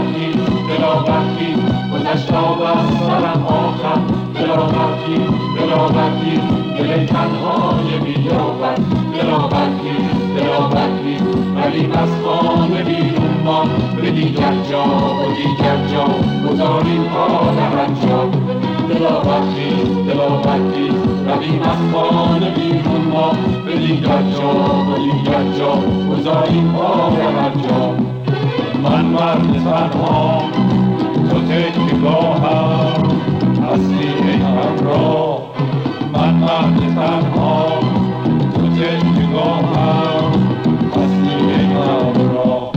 دلاورتی گذشت آب از سرم آخر دلاورتی دل تنهای بیابد دلاورتی ولی از خانه بیرون ما به دیگر جا و دیگر جا گذاریم آدم انجام دلاورتی ولی از خانه بیرون ما به دیگر جا و دیگر جا گذاریم آدم انجام من مرد تنها تو تکیگاهم هستی ای همراه من مرد تنها تو تکیگاهم هستی ای همراه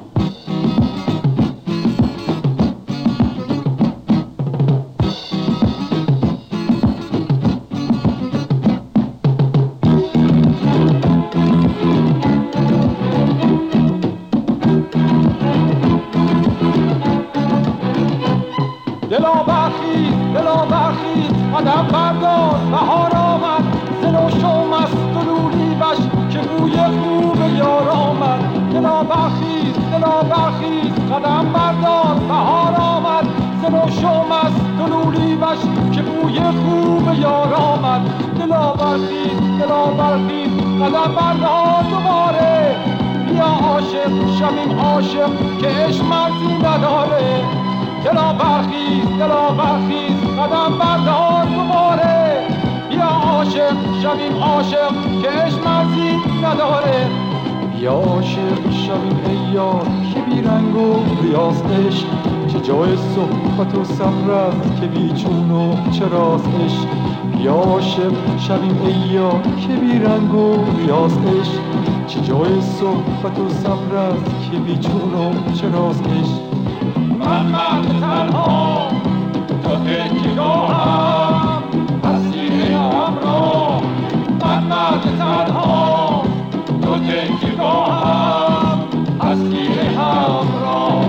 دلاورخیز قدم بردار بهار آمد زن و شوم است و لولی بش که بوی خوب یار آمد دلاورخیز قدم بردار بهار آمد زن و شوم است و لولی بش که بوی خوب یار آمد دلاورخیز قدم بردار دوباره بیا عاشق شویم عاشق که عشق مرزی نداره دلاورخیز قدم بردار دوباره بیا عاشق شویم عاشق که عشق مرزی نداره بیا عاشق شویم ای یار که بی رنگ و ریاض عشق چه جای صحبت و صبر است که بی چون و چراست عشق بیا عاشق شویم ای یار که بی رنگ و ریاض عشق چه جای صحبت و صبر است که بی چون و چراست عشق من مرد تنها تو تکیگاهم هستی ای همراه من مرد تنها تو تکیگاهم هستی ای همراه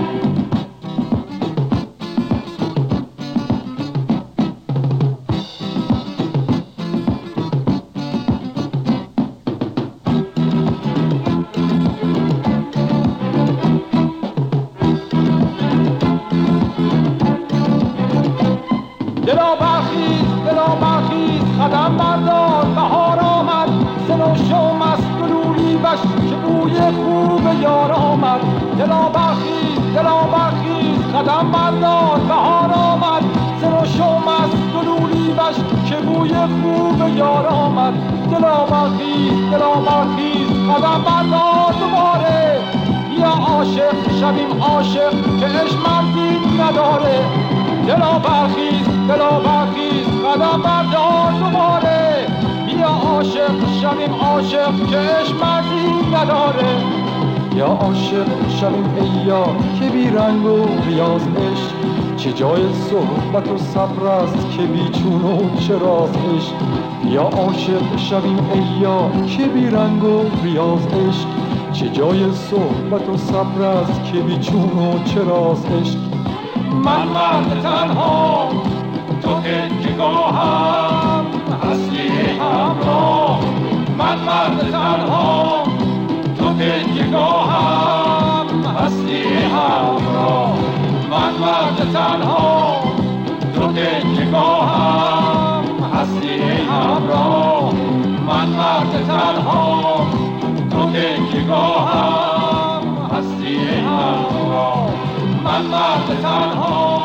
دلاورخیز قدم بردار بهار آمد زن و شوم است و لولی بش که بوی خوب یار آمد دلاورخیز قدم بردار بهار آمد زن و شوم است و لولی بش که بوی خوب یار آمد دلاورخیز قدم بردار دوباره بیا عاشق شویم عاشق که عشق مرزی نداره دلاورخیز قدم بردار دوباره بیا عاشق شویم عاشق که عشق مرزی نداره یا عاشق شویم ای یار که بی رنگ و ریاض عشق چه جای صحبت و صبر است که بی چون و چراز عشق یا عاشق شویم ای یار که بی رنگ و ریاض عشق چه جای صحبت و صبر است که بی چون و چراز عشق من مرد تنها تو تکیگاهم هستی ای همراه من مرد تنها تو تکیگاهم هستی ای همراه من مرد تنها تو تکیگاهم هستی ای همراه من مرد تنها تو تکیگاهم هستی ای همراه من مرد تنها